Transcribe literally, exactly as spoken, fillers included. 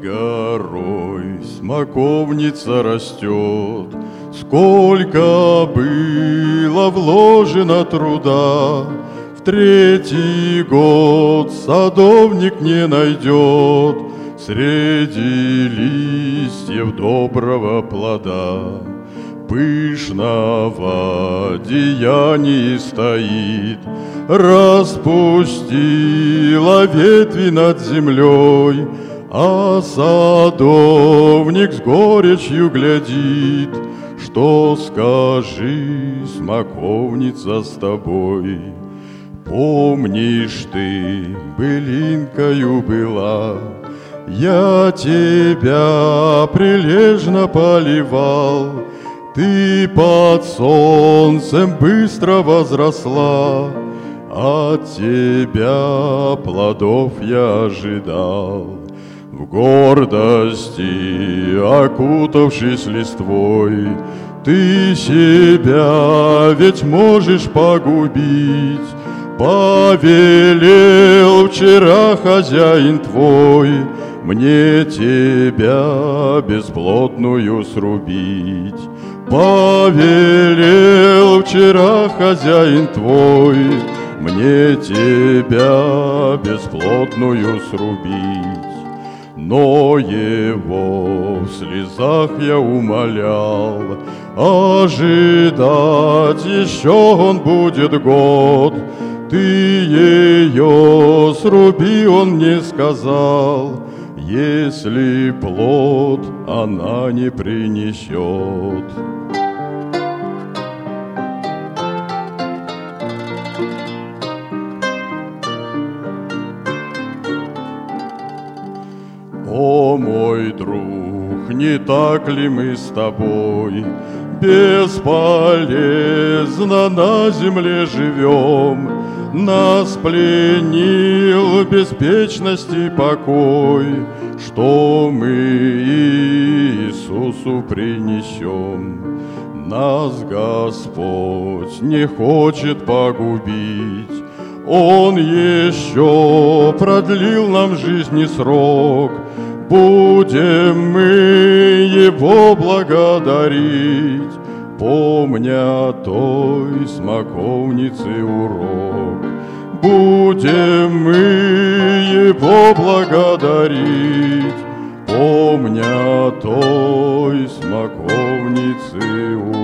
горой смоковница растет, сколько было вложено труда, в третий год садовник не найдет среди листьев доброго плода. Пышного деяния стоит, распустила ветви над землей, а садовник с горечью глядит. Что скажи, смоковница, с тобой? Помнишь, ты былинкою была, я тебя прилежно поливал, ты под солнцем быстро возросла, от тебя плодов я ожидал. В гордости, окутавшись листвой, ты себя ведь можешь погубить. Повелел вчера хозяин твой мне тебя бесплодную срубить. Повелел вчера хозяин твой мне тебя бесплодную срубить. Но его в слезах я умолял, ожидать еще он будет год. Ты ее сруби, он мне сказал, если плод она не принесет. О, мой друг, не так ли мы с тобой бесполезно на земле живем? Нас пленил беспечности покой, что мы Иисусу принесем. Нас Господь не хочет погубить, Он еще продлил нам жизни срок. Будем мы Его благодарить, помня той смоковницы урок. Будем мы Его благодарить, помня той смоковницы урок.